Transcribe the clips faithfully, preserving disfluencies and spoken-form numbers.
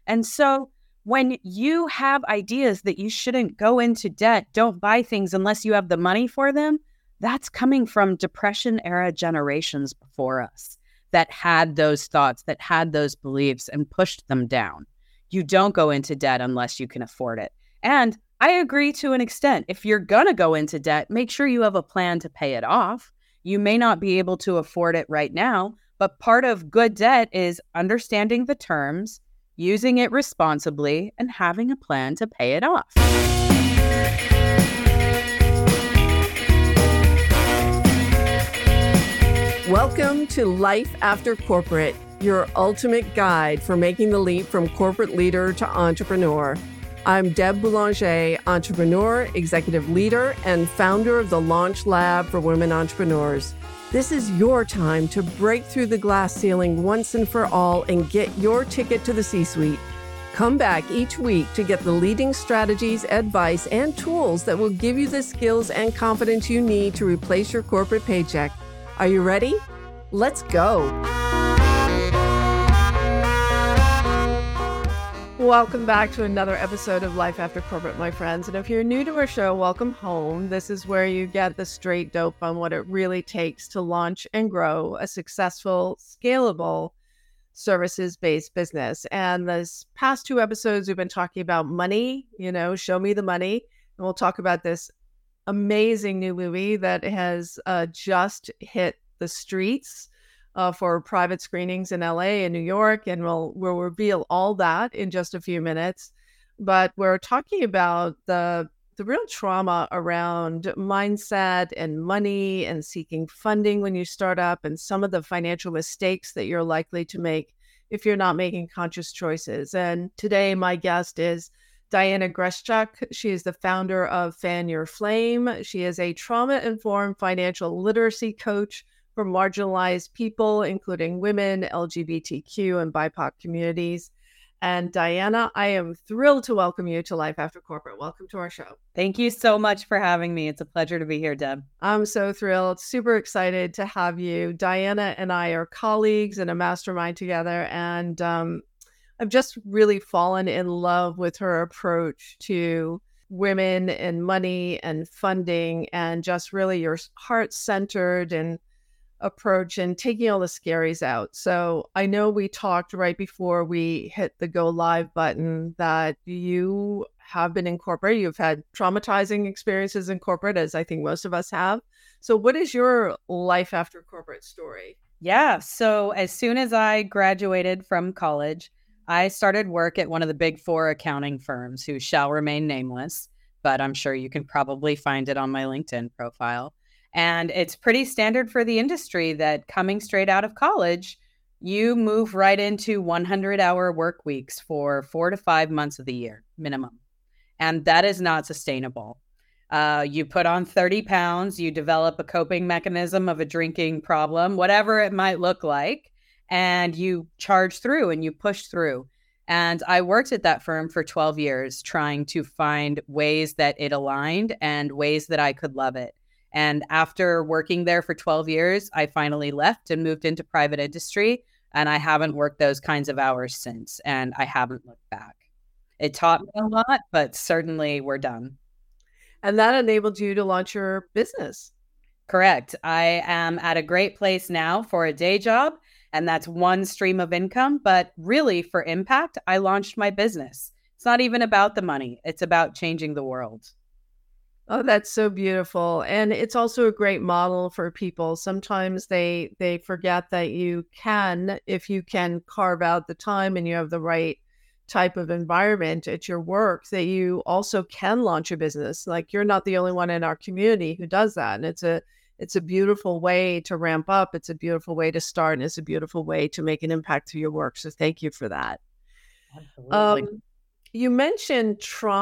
And so when you have ideas that you shouldn't go into debt, don't buy things unless you have the money for them, that's coming from Depression era generations before us that had those thoughts, that had those beliefs and pushed them down. You don't go into debt unless you can afford it. And I agree to an extent. If you're going to go into debt, make sure you have a plan to pay it off. You may not be able to afford it right now, but part of good debt is understanding the terms, using it responsibly, and having a plan to pay it off. Welcome to Life After Corporate, your ultimate guide for making the leap from corporate leader to entrepreneur. I'm Deb Boulanger, entrepreneur, executive leader, and founder of the Launch Lab for Women Entrepreneurs. This is your time to break through the glass ceiling once and for all and get your ticket to the C-suite. Come back each week to get the leading strategies, advice, and tools that will give you the skills and confidence you need to replace your corporate paycheck. Are you ready? Let's go. Welcome back to another episode of Life After Corporate, my friends. And if you're new to our show, welcome home. This is where you get the straight dope on what it really takes to launch and grow a successful, scalable, services-based business. And this past two episodes, we've been talking about money, you know, show me the money. And we'll talk about this amazing new movie that has uh, just hit the streets uh, for private screenings in L A and New York, and we'll we'll reveal all that in just a few minutes. But we're talking about the the real trauma around mindset and money and seeking funding when you start up, and some of the financial mistakes that you're likely to make if you're not making conscious choices. And today, my guest is Diana Greszczuk. She is the founder of Fan Your Flame. She is a trauma-informed financial literacy coach for marginalized people, including women, L G B T Q, and B I P O C communities. And Diana, I am thrilled to welcome you to Life After Corporate. Welcome to our show. Thank you so much for having me. It's a pleasure to be here, Deb. I'm so thrilled, super excited to have you. Diana and I are colleagues in a mastermind together, and um, I've just really fallen in love with her approach to women and money and funding, and just really your heart-centered and approach and taking all the scaries out. So I know we talked right before we hit the go live button that you have been in corporate. You've had traumatizing experiences in corporate, as I think most of us have. So what is your life after corporate story? Yeah. So as soon as I graduated from college, I started work at one of the big four accounting firms who shall remain nameless, but I'm sure you can probably find it on my LinkedIn profile. And it's pretty standard for the industry that coming straight out of college, you move right into one hundred hour work weeks for four to five months of the year minimum. And that is not sustainable. Uh, you put on thirty pounds, you develop a coping mechanism of a drinking problem, whatever it might look like, and you charge through and you push through. And I worked at that firm for twelve years, trying to find ways that it aligned and ways that I could love it. And after working there for twelve years, I finally left and moved into private industry. And I haven't worked those kinds of hours since. And I haven't looked back. It taught me a lot, but certainly we're done. And that enabled you to launch your business. Correct. I am at a great place now for a day job. And that's one stream of income. But really, for impact, I launched my business. It's not even about the money. It's about changing the world. Oh, that's so beautiful. And it's also a great model for people. Sometimes they they forget that you can, if you can carve out the time and you have the right type of environment at your work, that you also can launch a business. Like, you're not the only one in our community who does that. And it's a it's a beautiful way to ramp up. It's a beautiful way to start. And it's a beautiful way to make an impact through your work. So thank you for that. Absolutely. Um, you mentioned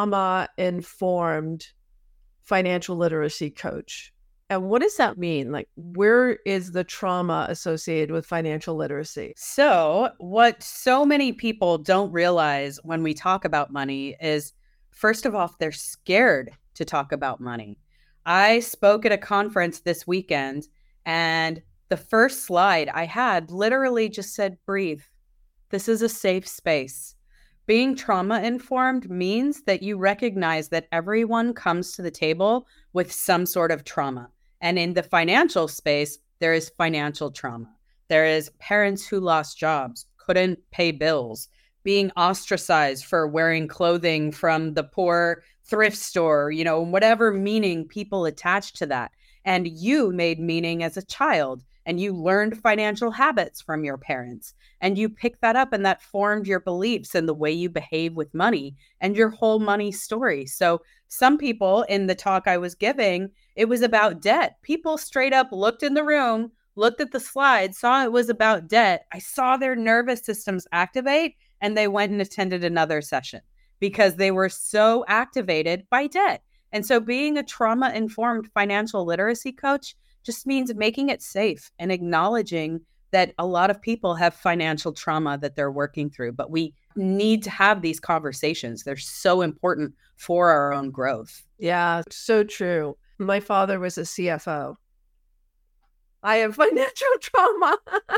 trauma-informed financial literacy coach. And what does that mean? Like, where is the trauma associated with financial literacy? So what so many people don't realize when we talk about money is, first of all, they're scared to talk about money. I spoke at a conference this weekend, and the first slide I had literally just said, breathe. This is a safe space. Being trauma informed means that you recognize that everyone comes to the table with some sort of trauma. And in the financial space, there is financial trauma. There is parents who lost jobs, couldn't pay bills, being ostracized for wearing clothing from the poor thrift store, you know, whatever meaning people attach to that. And you made meaning as a child, and you learned financial habits from your parents, and you picked that up, and that formed your beliefs and the way you behave with money and your whole money story. So some people in the talk I was giving, it was about debt. People straight up looked in the room, looked at the slides, saw it was about debt. I saw their nervous systems activate, and they went and attended another session because they were so activated by debt. And so being a trauma-informed financial literacy coach just means making it safe and acknowledging that a lot of people have financial trauma that they're working through. But we need to have these conversations. They're so important for our own growth. Yeah, so true. My father was a C F O. I have financial trauma.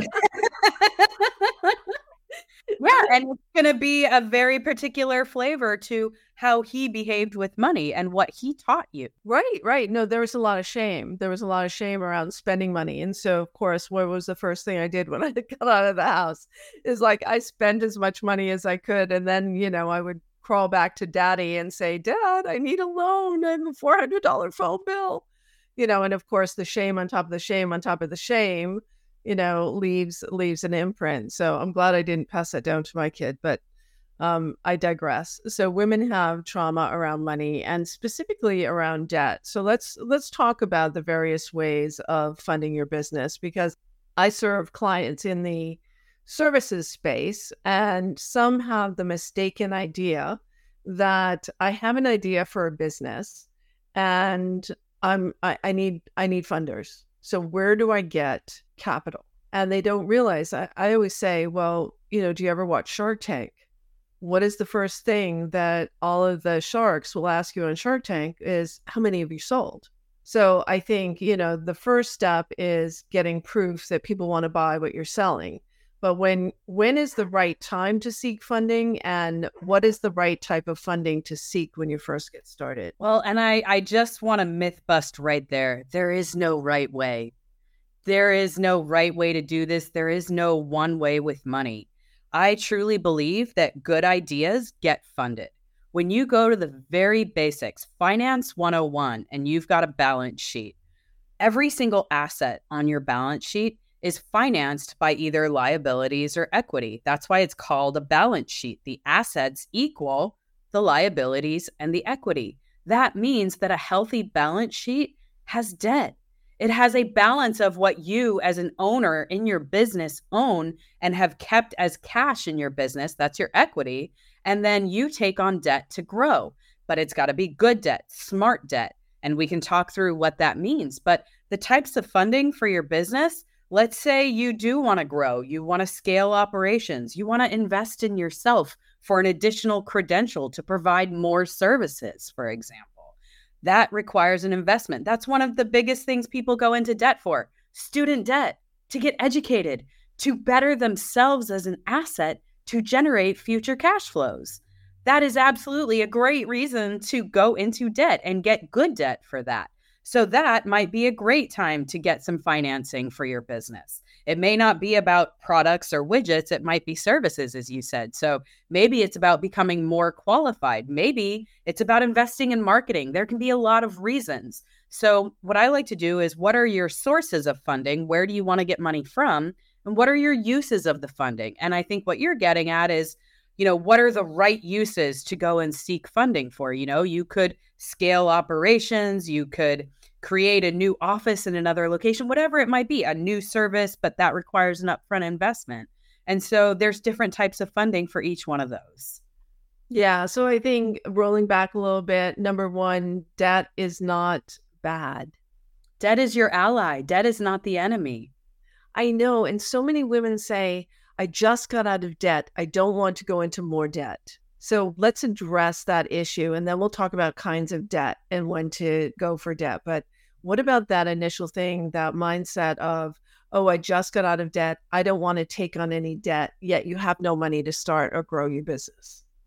Yeah, and it's going to be a very particular flavor to how he behaved with money and what he taught you. Right, right. No, there was a lot of shame. There was a lot of shame around spending money. And so, of course, what was the first thing I did when I got out of the house is like I spent as much money as I could. And then, you know, I would crawl back to daddy and say, Dad, I need a loan. I have a four hundred dollars phone bill. You know, and of course, the shame on top of the shame on top of the shame, you know, leaves leaves an imprint. So I'm glad I didn't pass that down to my kid, but um, I digress. So women have trauma around money and specifically around debt. So let's let's talk about the various ways of funding your business, because I serve clients in the services space, and some have the mistaken idea that I have an idea for a business and I'm I, I need I need funders. So where do I get capital? And they don't realize, I, I always say, well, you know, do you ever watch Shark Tank? What is the first thing that all of the sharks will ask you on Shark Tank is, how many have you sold? So I think, you know, the first step is getting proof that people want to buy what you're selling. But when when is the right time to seek funding, and what is the right type of funding to seek when you first get started? Well, and I, I just want to myth bust right there. There is no right way. There is no right way to do this. There is no one way with money. I truly believe that good ideas get funded. When you go to the very basics, Finance one oh one, and you've got a balance sheet, every single asset on your balance sheet is financed by either liabilities or equity. That's why it's called a balance sheet. The assets equal the liabilities and the equity. That means that a healthy balance sheet has debt. It has a balance of what you as an owner in your business own and have kept as cash in your business. That's your equity. And then you take on debt to grow. But it's got to be good debt, smart debt. And we can talk through what that means. But the types of funding for your business, let's say you do want to grow, you want to scale operations, you want to invest in yourself for an additional credential to provide more services, for example. That requires an investment. That's one of the biggest things people go into debt for. Student debt, to get educated, to better themselves as an asset to generate future cash flows. That is absolutely a great reason to go into debt and get good debt for that. So that might be a great time to get some financing for your business. It may not be about products or widgets. It might be services, as you said. So maybe it's about becoming more qualified. Maybe it's about investing in marketing. There can be a lot of reasons. So what I like to do is, what are your sources of funding? Where do you want to get money from? And what are your uses of the funding? And I think what you're getting at is, you know, what are the right uses to go and seek funding for? You know, you could scale operations, you could create a new office in another location, whatever it might be, a new service, but that requires an upfront investment. And so there's different types of funding for each one of those. Yeah. So I think rolling back a little bit, number one, debt is not bad. Debt is your ally. Debt is not the enemy. I know. And so many women say, I just got out of debt. I don't want to go into more debt. So let's address that issue, and then we'll talk about kinds of debt and when to go for debt. But what about that initial thing, that mindset of, oh, I just got out of debt. I don't want to take on any debt, yet you have no money to start or grow your business?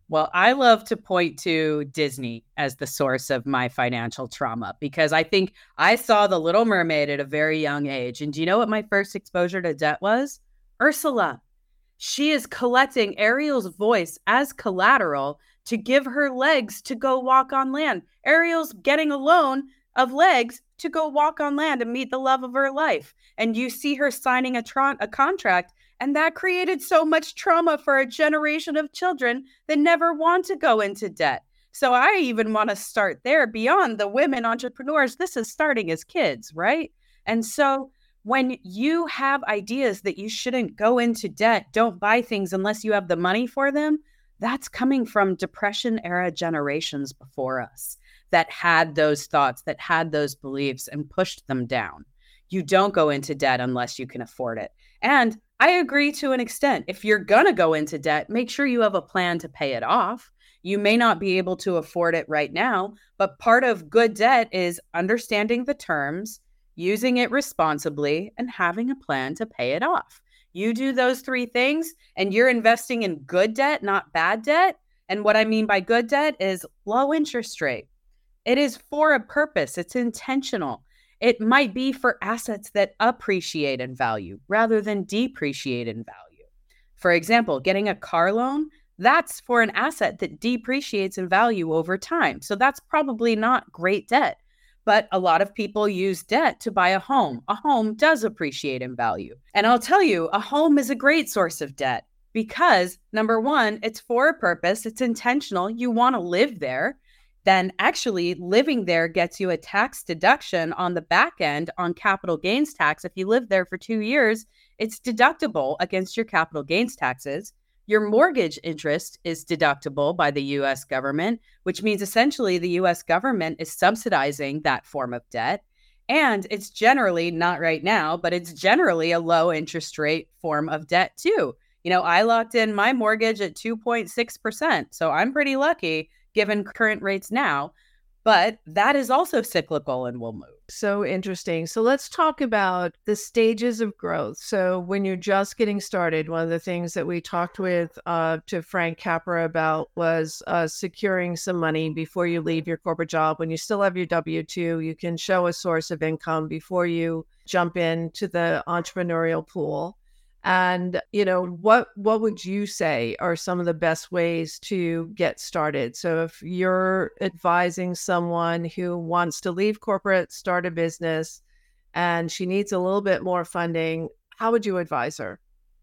Well, I love to point to Disney as the source of my financial trauma because I think I saw The Little Mermaid at a very young age. And do you know what my first exposure to debt was? Ursula. She is collecting Ariel's voice as collateral to give her legs to go walk on land. Ariel's getting a loan of legs to go walk on land and meet the love of her life. And you see her signing a, tron- a contract, and that created so much trauma for a generation of children that never want to go into debt. So I even want to start there beyond the women entrepreneurs. This is starting as kids, right? And so when you have ideas that you shouldn't go into debt, don't buy things unless you have the money for them, that's coming from Depression era generations before us that had those thoughts, that had those beliefs and pushed them down. You don't go into debt unless you can afford it. And I agree to an extent. If you're going to go into debt, make sure you have a plan to pay it off. You may not be able to afford it right now, but part of good debt is understanding the terms, using it responsibly, and having a plan to pay it off. You do those three things and you're investing in good debt, not bad debt. And what I mean by good debt is low interest rate. It is for a purpose. It's intentional. It might be for assets that appreciate in value rather than depreciate in value. For example, getting a car loan, that's for an asset that depreciates in value over time. So that's probably not great debt. But a lot of people use debt to buy a home. A home does appreciate in value. And I'll tell you, a home is a great source of debt because, number one, it's for a purpose. It's intentional. You want to live there. Then actually living there gets you a tax deduction on the back end on capital gains tax. If you live there for two years, it's deductible against your capital gains taxes. Your mortgage interest is deductible by the U S government, which means essentially the U S government is subsidizing that form of debt. And it's generally, not right now, but it's generally a low interest rate form of debt too. You know, I locked in my mortgage at two point six percent. So I'm pretty lucky given current rates now, but that is also cyclical and will move. So interesting. So let's talk about the stages of growth. So when you're just getting started, one of the things that we talked with uh, to Frank Capra about was uh, securing some money before you leave your corporate job. When you still have your W two, you can show a source of income before you jump into the entrepreneurial pool. And, you know, what what would you say are some of the best ways to get started? So if you're advising someone who wants to leave corporate, start a business, and she needs a little bit more funding, how would you advise her?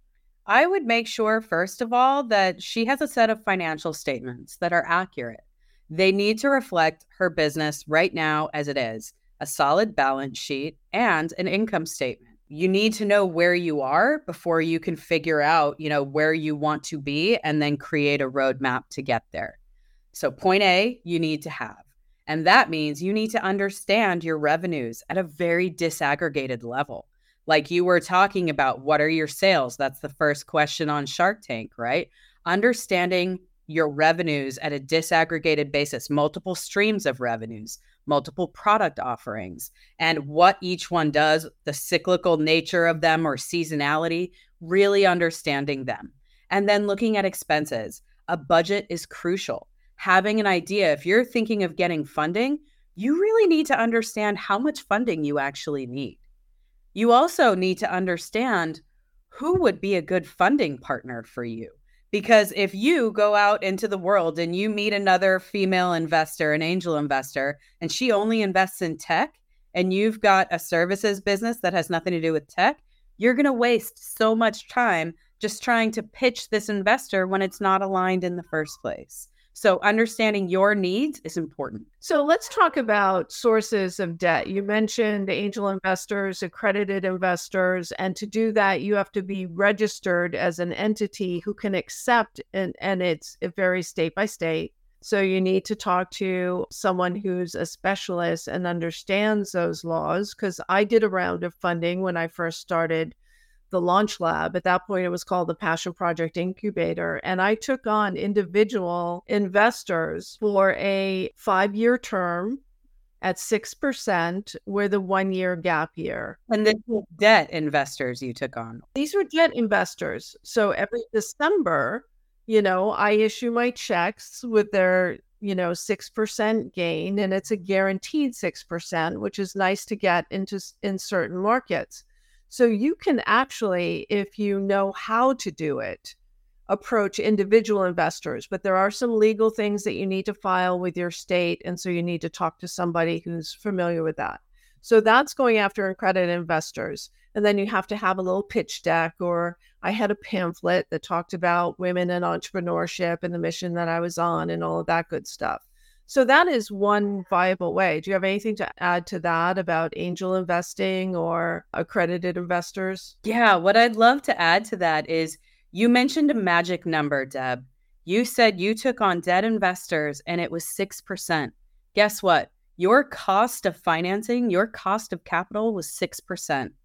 I would make sure, first of all, that she has a set of financial statements that are accurate. They need to reflect her business right now as it is, a solid balance sheet and an income statement. You need to know where you are before you can figure out, you know, where you want to be and then create a roadmap to get there. So point A, you need to have. And that means you need to understand your revenues at a very disaggregated level. Like you were talking about, what are your sales? That's the first question on Shark Tank, right? Understanding your revenues at a disaggregated basis, multiple streams of revenues, multiple product offerings, and what each one does, the cyclical nature of them or seasonality, really understanding them. And then looking at expenses. A budget is crucial. Having an idea, if you're thinking of getting funding, you really need to understand how much funding you actually need. You also need to understand who would be a good funding partner for you. Because if you go out into the world and you meet another female investor, an angel investor, and she only invests in tech, and you've got a services business that has nothing to do with tech, you're going to waste so much time just trying to pitch this investor when it's not aligned in the first place. So understanding your needs is important. So let's talk about sources of debt. You mentioned angel investors, accredited investors, and to do that, you have to be registered as an entity who can accept, and, and it's, it varies state by state. So you need to talk to someone who's a specialist and understands those laws, because I did a round of funding when I first started the Launch Lab. At that point, it was called the Passion Project Incubator. And I took on individual investors for a five-year term at six percent with a one-year gap year. And this was debt investors you took on. These were debt investors. So every December, you know, I issue my checks with their, you know, six percent gain, and it's a guaranteed six percent, which is nice to get into in certain markets. So you can actually, if you know how to do it, approach individual investors, but there are some legal things that you need to file with your state. And so you need to talk to somebody who's familiar with that. So that's going after accredited investors. And then you have to have a little pitch deck, or I had a pamphlet that talked about women and entrepreneurship and the mission that I was on and all of that good stuff. So that is one viable way. Do you have anything to add to that about angel investing or accredited investors? Yeah, what I'd love to add to that is you mentioned a magic number, Deb. You said you took on debt investors and it was six percent. Guess what? Your cost of financing, your cost of capital was six percent.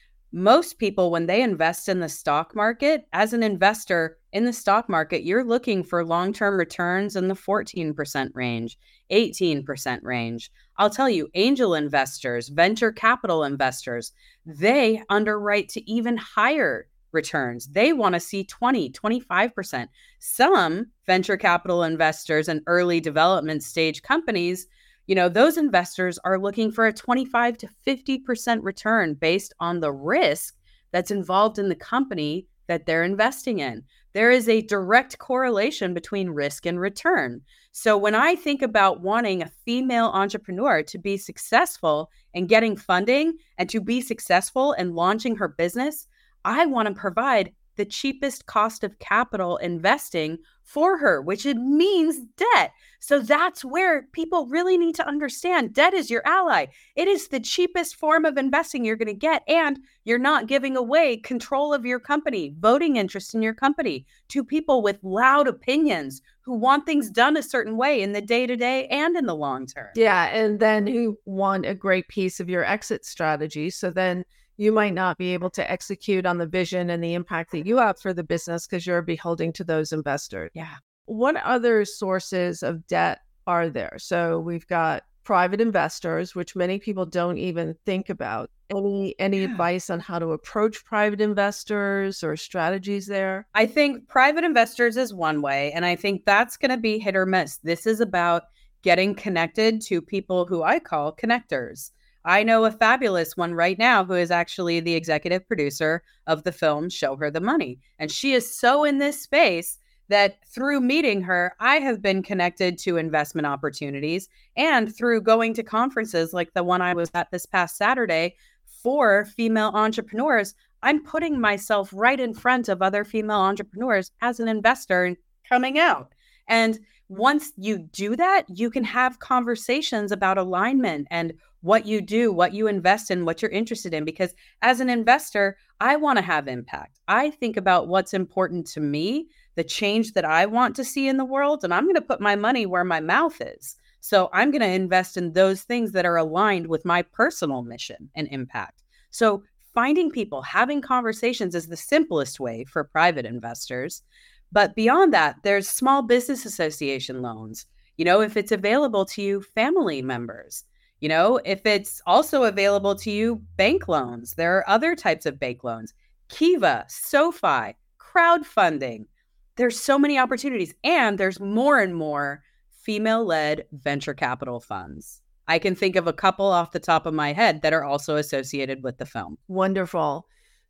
Most people, when they invest in the stock market, as an investor in the stock market, you're looking for long-term returns in the fourteen percent range, eighteen percent range. I'll tell you, angel investors, venture capital investors, they underwrite to even higher returns. They want to see twenty, twenty-five percent. Some venture capital investors and early development stage companies, you know, those investors are looking for a twenty-five to fifty percent return based on the risk that's involved in the company that they're investing in. There is a direct correlation between risk and return. So when I think about wanting a female entrepreneur to be successful and getting funding and to be successful and launching her business, I want to provide the cheapest cost of capital investing for her, which it means debt. So that's where people really need to understand debt is your ally. It is the cheapest form of investing you're going to get. And you're not giving away control of your company, voting interest in your company to people with loud opinions who want things done a certain way in the day-to-day and in the long term. Yeah. And then who want a great piece of your exit strategy. So then you might not be able to execute on the vision and the impact that you have for the business because you're beholding to those investors. Yeah. What other sources of debt are there? So we've got private investors, which many people don't even think about. Any any yeah. advice on how to approach private investors or strategies there? I think private investors is one way, and I think that's going to be hit or miss. This is about getting connected to people who I call connectors. I know a fabulous one right now who is actually the executive producer of the film Show Her the Money. And she is so in this space that through meeting her, I have been connected to investment opportunities. And through going to conferences like the one I was at this past Saturday for female entrepreneurs, I'm putting myself right in front of other female entrepreneurs as an investor coming out. And once you do that, you can have conversations about alignment and what you do, what you invest in, what you're interested in. Because as an investor, I want to have impact. I think about what's important to me, the change that I want to see in the world, and I'm going to put my money where my mouth is. So I'm going to invest in those things that are aligned with my personal mission and impact. So finding people, having conversations is the simplest way for private investors. But beyond that, there's small business association loans. You know, if it's available to you, family members. You know, if it's also available to you, bank loans. There are other types of bank loans. Kiva, SoFi, crowdfunding. There's so many opportunities. And there's more and more female-led venture capital funds. I can think of a couple off the top of my head that are also associated with the film. Wonderful.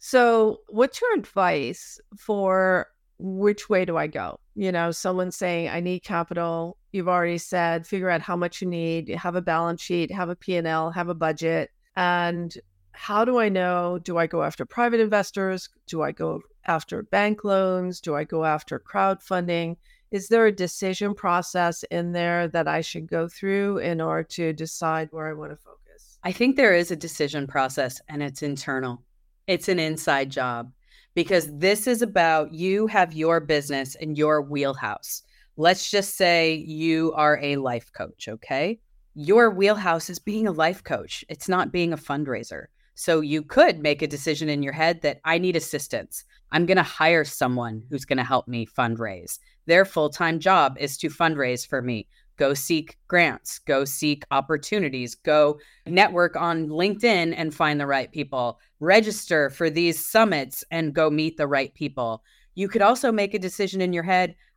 So what's your advice for which way do I go? You know, someone saying, I need capital. You've already said, figure out how much you need, have a balance sheet, have a P and L, have a budget. And how do I know, do I go after private investors? Do I go after bank loans? Do I go after crowdfunding? Is there a decision process in there that I should go through in order to decide where I want to focus? I think there is a decision process, and it's internal. It's an inside job. Because this is about you have your business in your wheelhouse. Let's just say you are a life coach, okay? Your wheelhouse is being a life coach. It's not being a fundraiser. So you could make a decision in your head that I need assistance. I'm going to hire someone who's going to help me fundraise. Their full-time job is to fundraise for me. Go seek grants, go seek opportunities, go network on LinkedIn and find the right people, register for these summits and go meet the right people. You could also make a decision in your head,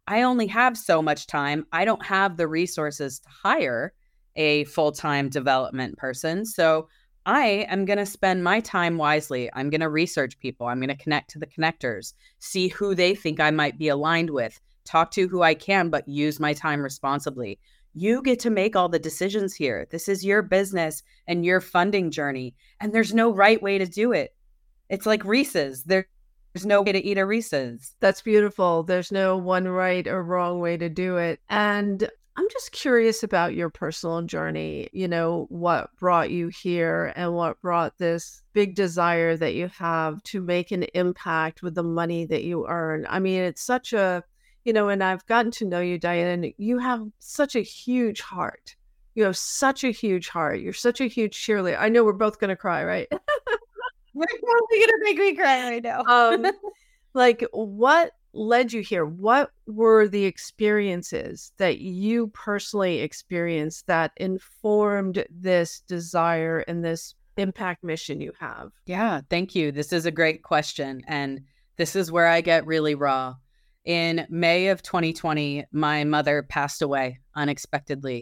I only have so much time. I don't have the resources to hire a full-time development person. So I am going to spend my time wisely. I'm going to research people. I'm going to connect to the connectors, see who they think I might be aligned with, talk to who I can, but use my time responsibly. You get to make all the decisions here. This is your business and your funding journey. And there's no right way to do it. It's like Reese's. There, there's no way to eat a Reese's. That's beautiful. There's no one right or wrong way to do it. And I'm just curious about your personal journey, you know, what brought you here and what brought this big desire that you have to make an impact with the money that you earn. I mean, it's such a, you know, and I've gotten to know you, Diane, you have such a huge heart. You have such a huge heart. You're such a huge cheerleader. I know we're both going to cry, right? We're probably going to make me cry right now. um, like, what led you here? What were the experiences that you personally experienced that informed this desire and this impact mission you have? Yeah, thank you. This is a great question. And this is where I get really raw. In May of twenty twenty, my mother passed away unexpectedly.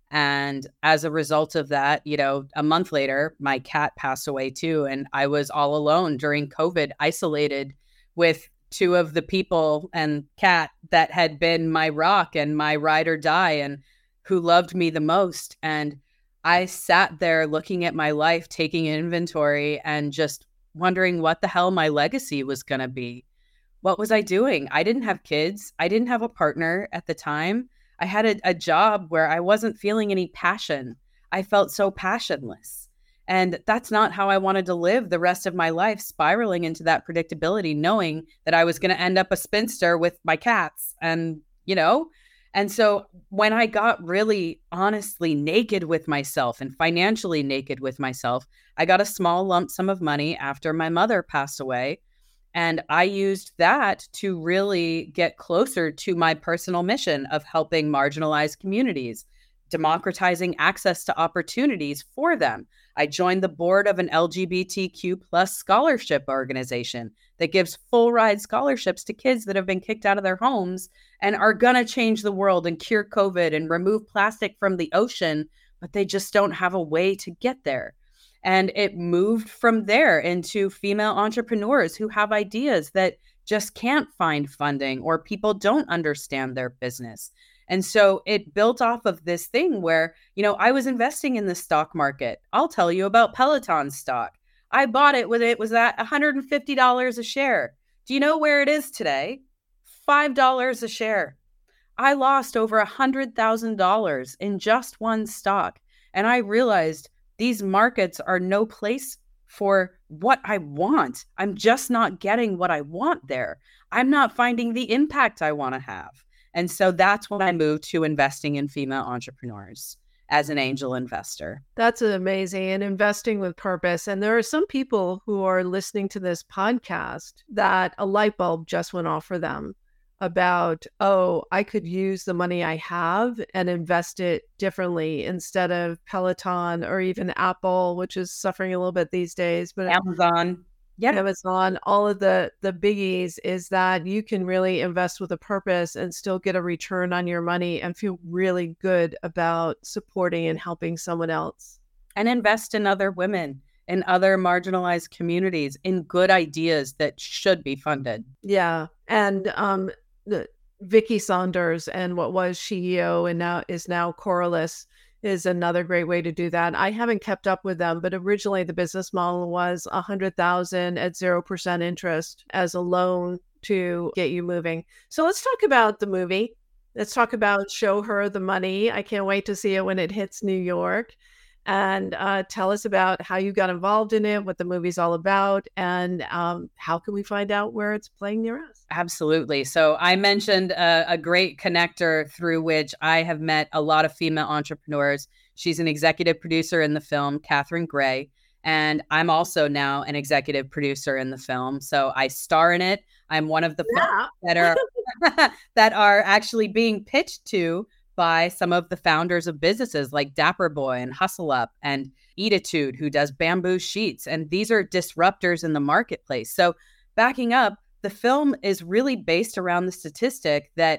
And as a result of that, you know, a month later, my cat passed away too. And I was all alone during COVID, isolated with two of the people and cat that had been my rock and my ride or die and who loved me the most. And I sat there looking at my life, taking inventory and just wondering what the hell my legacy was going to be. What was I doing? I didn't have kids. I didn't have a partner at the time. I had a, a job where I wasn't feeling any passion. I felt so passionless. And that's not how I wanted to live the rest of my life, spiraling into that predictability, knowing that I was going to end up a spinster with my cats and, you know, and so when I got really honestly naked with myself and financially naked with myself, I got a small lump sum of money after my mother passed away. And I used that to really get closer to my personal mission of helping marginalized communities, democratizing access to opportunities for them. I joined the board of an L G B T Q plus scholarship organization that gives full ride scholarships to kids that have been kicked out of their homes and are going to change the world and cure COVID and remove plastic from the ocean, but they just don't have a way to get there. And it moved from there into female entrepreneurs who have ideas that just can't find funding or people don't understand their business. And so it built off of this thing where, you know, I was investing in the stock market. I'll tell you about Peloton stock. I bought it when it was at one hundred fifty dollars a share. Do you know where it is today? five dollars a share. I lost over one hundred thousand dollars in just one stock. And I realized these markets are no place for what I want. I'm just not getting what I want there. I'm not finding the impact I want to have. And so that's when I moved to investing in female entrepreneurs as an angel investor. That's amazing. And investing with purpose. And there are some people who are listening to this podcast that a light bulb just went off for them about, oh, I could use the money I have and invest it differently instead of Peloton or even Apple, which is suffering a little bit these days. But Amazon. Yeah, Amazon, all of the the biggies is that you can really invest with a purpose and still get a return on your money and feel really good about supporting and helping someone else. And invest in other women, in other marginalized communities, in good ideas that should be funded. Yeah. And um, the, Vicky Saunders and what was C E O and now is now Corliss is another great way to do that. I haven't kept up with them, but originally the business model was a hundred thousand at zero percent interest as a loan to get you moving. So let's talk about the movie. Let's talk about Show Her the Money. I can't wait to see it when it hits New York. And uh, tell us about how you got involved in it, what the movie's all about, and um, how can we find out where it's playing near us? Absolutely. So I mentioned a, a great connector through which I have met a lot of female entrepreneurs. She's an executive producer in the film, Catherine Gray, and I'm also now an executive producer in the film. So I star in it. I'm one of the yeah. that are that are actually being pitched to by some of the founders of businesses like Dapper Boy and Hustle Up and Eatitude, who does bamboo sheets. And these are disruptors in the marketplace. So backing up, the film is really based around the statistic that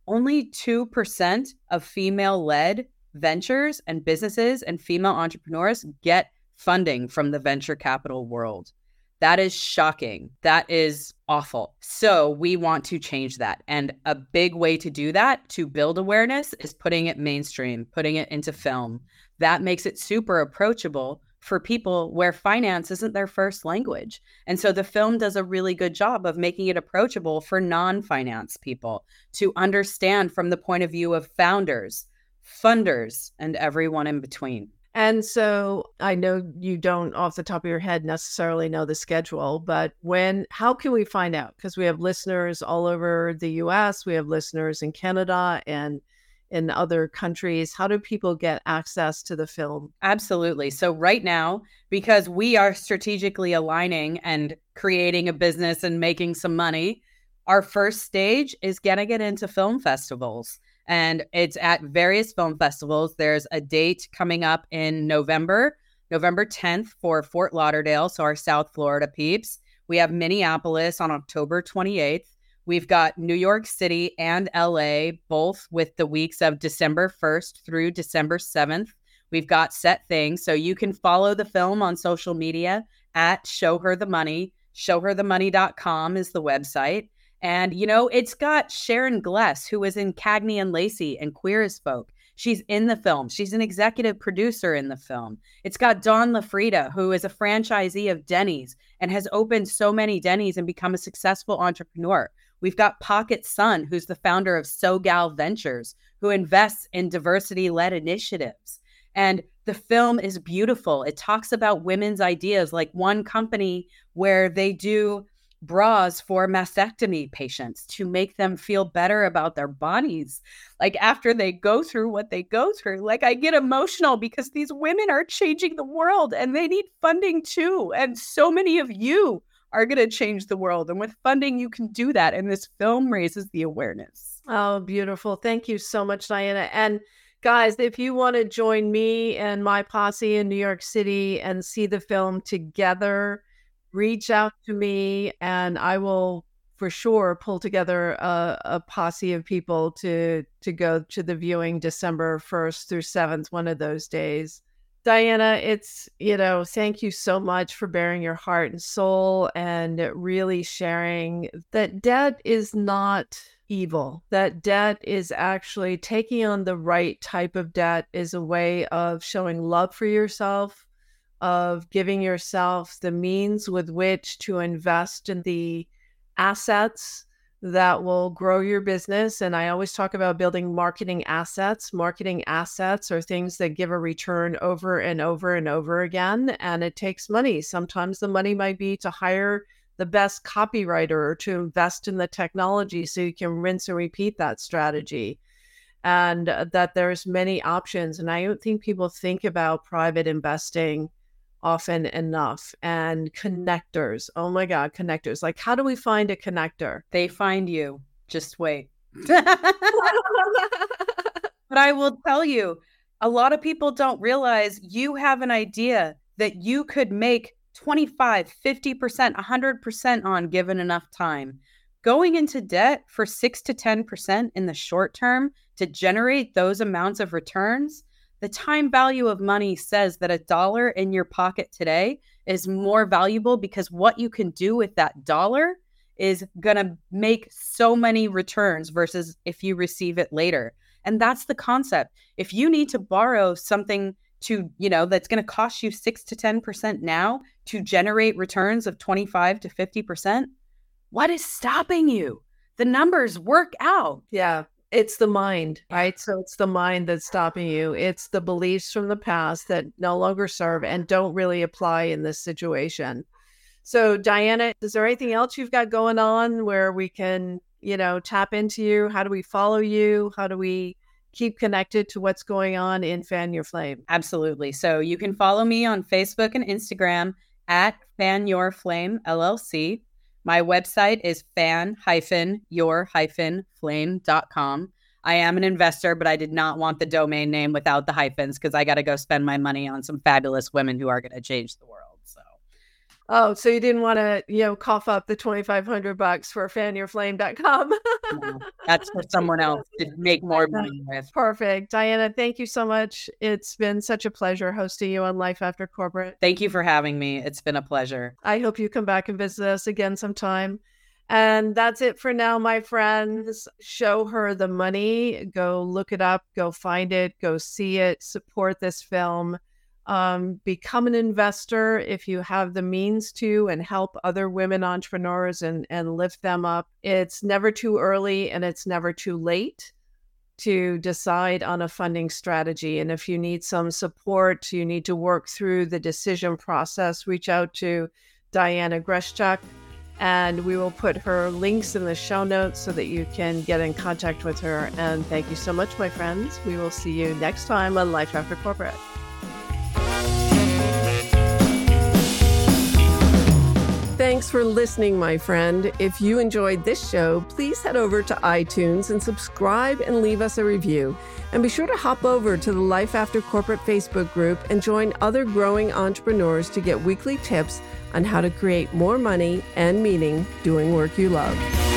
only two percent of female-led ventures and businesses and female entrepreneurs get funding from the venture capital world. That is shocking. That is awful. So we want to change that. And a big way to do that, to build awareness, is putting it mainstream, putting it into film. That makes it super approachable for people where finance isn't their first language. And so the film does a really good job of making it approachable for non-finance people to understand from the point of view of founders, funders, and everyone in between. And so I know you don't off the top of your head necessarily know the schedule, but when, how can we find out? Because we have listeners all over the U S, we have listeners in Canada and in other countries. How do people get access to the film? Absolutely. So right now, because we are strategically aligning and creating a business and making some money, our first stage is getting it into film festivals. And it's at various film festivals. There's a date coming up in November, November tenth for Fort Lauderdale, so our South Florida peeps. We have Minneapolis on October twenty-eighth. We've got New York City and L A, both with the weeks of December first through December seventh. We've got set things. So you can follow the film on social media at Show Her the Money. show her the money dot com is the website. And, you know, it's got Sharon Gless, who was in Cagney and Lacey and Queer as Folk. She's in the film. She's an executive producer in the film. It's got Dawn LaFrida, who is a franchisee of Denny's and has opened so many Denny's and become a successful entrepreneur. We've got Pocket Sun, who's the founder of SoGal Ventures, who invests in diversity-led initiatives. And the film is beautiful. It talks about women's ideas, like one company where they do bras for mastectomy patients to make them feel better about their bodies, like after they go through what they go through. Like, I get emotional because these women are changing the world and they need funding too. And so many of you are going to change the world. And with funding, you can do that. And this film raises the awareness. Oh, beautiful. Thank you so much, Diana. And guys, if you want to join me and my posse in New York City and see the film together, reach out to me and I will for sure pull together a, a posse of people to to go to the viewing December first through seventh, one of those days. Diana, it's, you know, thank you so much for bearing your heart and soul and really sharing that debt is not evil. That debt is actually taking on the right type of debt is a way of showing love for yourself, of giving yourself the means with which to invest in the assets that will grow your business. And I always talk about building marketing assets. Marketing assets are things that give a return over and over and over again. And it takes money. Sometimes the money might be to hire the best copywriter or to invest in the technology so you can rinse and repeat that strategy. And that there's many options. And I don't think people think about private investing often enough. And connectors. Oh my God, connectors. Like, how do we find a connector? They find you. Just wait. But I will tell you, a lot of people don't realize you have an idea that you could make twenty-five, fifty percent, one hundred percent on given enough time. Going into debt for six to ten percent in the short term to generate those amounts of returns, the time value of money says that a dollar in your pocket today is more valuable because what you can do with that dollar is going to make so many returns versus if you receive it later. And that's the concept. If you need to borrow something to, you know, that's going to cost you six to ten percent now to generate returns of twenty-five to fifty percent, what is stopping you? The numbers work out. Yeah. It's the mind, right? So it's the mind that's stopping you. It's the beliefs from the past that no longer serve and don't really apply in this situation. So Diana, is there anything else you've got going on where we can, you know, tap into you? How do we follow you? How do we keep connected to what's going on in Fan Your Flame? Absolutely. So you can follow me on Facebook and Instagram at Fan Your Flame L L C. My website is fan your flame dot com. I am an investor, but I did not want the domain name without the hyphens because I got to go spend my money on some fabulous women who are going to change the world. So Oh, so you didn't want to, you know, cough up the twenty-five hundred bucks for fan your flame dot com. No, that's for someone else to make more money with. Perfect. Diana, thank you so much. It's been such a pleasure hosting you on Life After Corporate. Thank you for having me. It's been a pleasure. I hope you come back and visit us again sometime. And that's it for now, my friends. Show her the money. Go look it up. Go find it. Go see it. Support this film. Um, become an investor if you have the means to, and help other women entrepreneurs and, and lift them up. It's never too early and it's never too late to decide on a funding strategy. And if you need some support, you need to work through the decision process, reach out to Diana Greszczuk, and we will put her links in the show notes so that you can get in contact with her. And thank you so much, my friends. We will see you next time on Life After Corporate. Thanks for listening, my friend. If you enjoyed this show, please head over to iTunes and subscribe and leave us a review. And be sure to hop over to the Life After Corporate Facebook group and join other growing entrepreneurs to get weekly tips on how to create more money and meaning doing work you love.